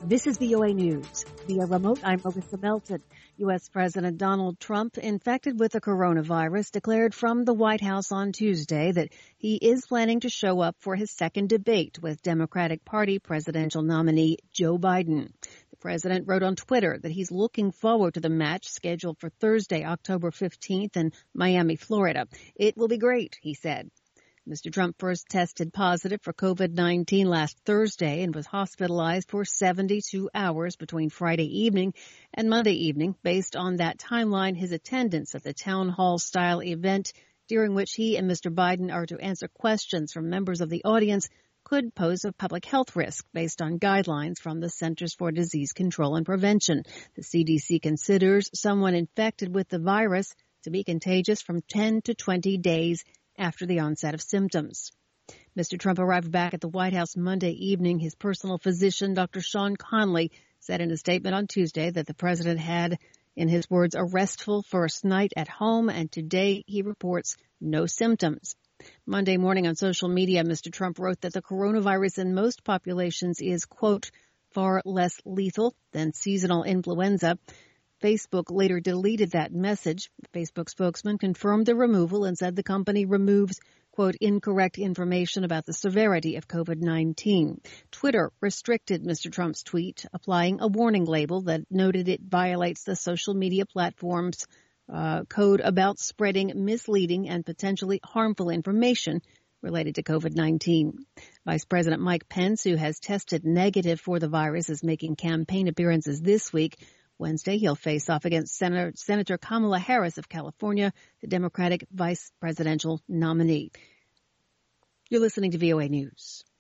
This is VOA News. Via remote, I'm Melissa Melton. U.S. President Donald Trump, infected with the coronavirus, declared from the White House on Tuesday that he is planning to show up for his second debate with Democratic Party presidential nominee Joe Biden. The president wrote on Twitter that he's looking forward to the match scheduled for Thursday, October 15th in Miami, Florida. It will be great, he said. Mr. Trump first tested positive for COVID-19 last Thursday and was hospitalized for 72 hours between Friday evening and Monday evening. Based on that timeline, his attendance at the town hall-style event during which he and Mr. Biden are to answer questions from members of the audience could pose a public health risk based on guidelines from the Centers for Disease Control and Prevention. The CDC considers someone infected with the virus to be contagious from 10 to 20 days after the onset of symptoms. Mr. Trump arrived back at the White House Monday evening. His personal physician, Dr. Sean Conley, said in a statement on Tuesday that the president had, in his words, a restful first night at home, and today he reports no symptoms. Monday morning on social media, Mr. Trump wrote that the coronavirus in most populations is, quote, far less lethal than seasonal influenza. Facebook later deleted that message. The Facebook spokesman confirmed the removal and said the company removes, quote, incorrect information about the severity of COVID-19. Twitter restricted Mr. Trump's tweet, applying a warning label that noted it violates the social media platform's code about spreading misleading and potentially harmful information related to COVID-19. Vice President Mike Pence, who has tested negative for the virus, is making campaign appearances this week. Wednesday, he'll face off against Senator Kamala Harris of California, the Democratic vice presidential nominee. You're listening to VOA News.